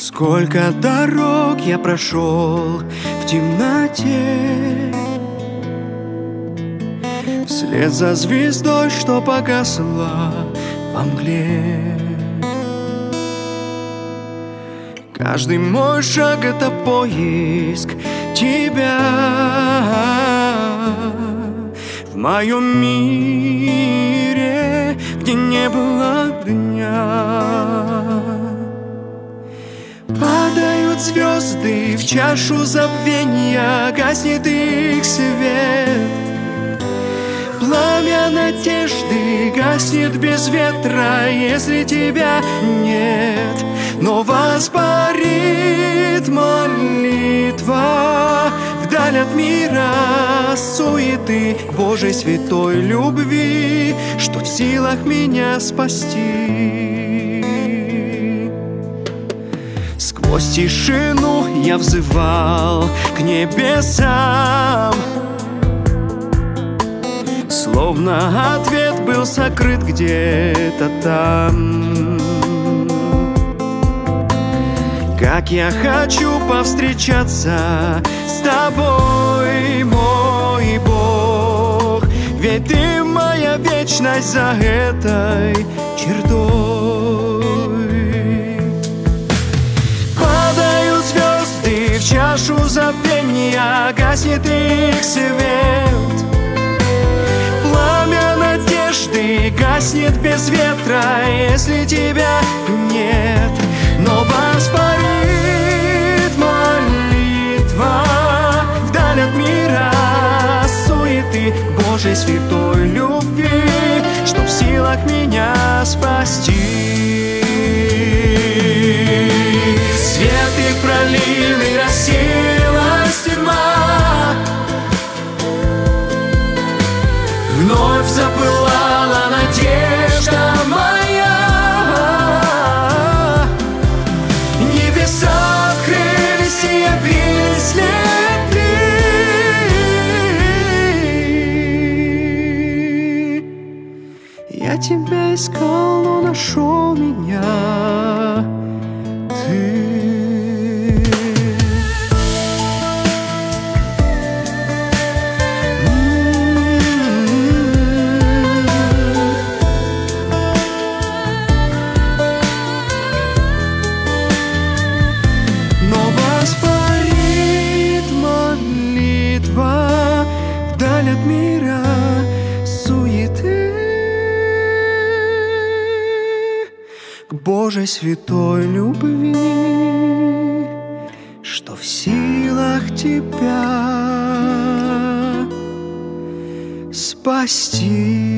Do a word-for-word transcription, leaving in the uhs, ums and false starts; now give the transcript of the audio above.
Сколько дорог я прошел в темноте, вслед за звездой, что погасла во мгле. Каждый мой шаг — это поиск тебя в моем мире, где не было дня. Падают звезды в чашу забвения, гаснет их свет. Пламя надежды гаснет без ветра, если тебя нет. Но воспарит молитва вдаль от мира суеты, Божьей святой любви, что в силах меня спасти. Сквозь тишину я взывал к небесам, словно ответ был сокрыт где-то там. Как я хочу повстречаться с тобой, мой Бог, ведь ты моя вечность за этой чертой. Падают звезды в чашу забвения, гаснет их свет. Пламя надежды гаснет без ветра, если тебя нет. Но воспарит молитва вдаль от мира суеты, Божьей святой любви, что в силах меня спасти. Свет их пролил, и рассеялась тьма, вновь запылала надежда моя. Небеса открылись, и явились ты. Я тебя искал, но нашел меня ты. Вдаль от мира суеты, к Божьей святой любви, что в силах тебя спасти.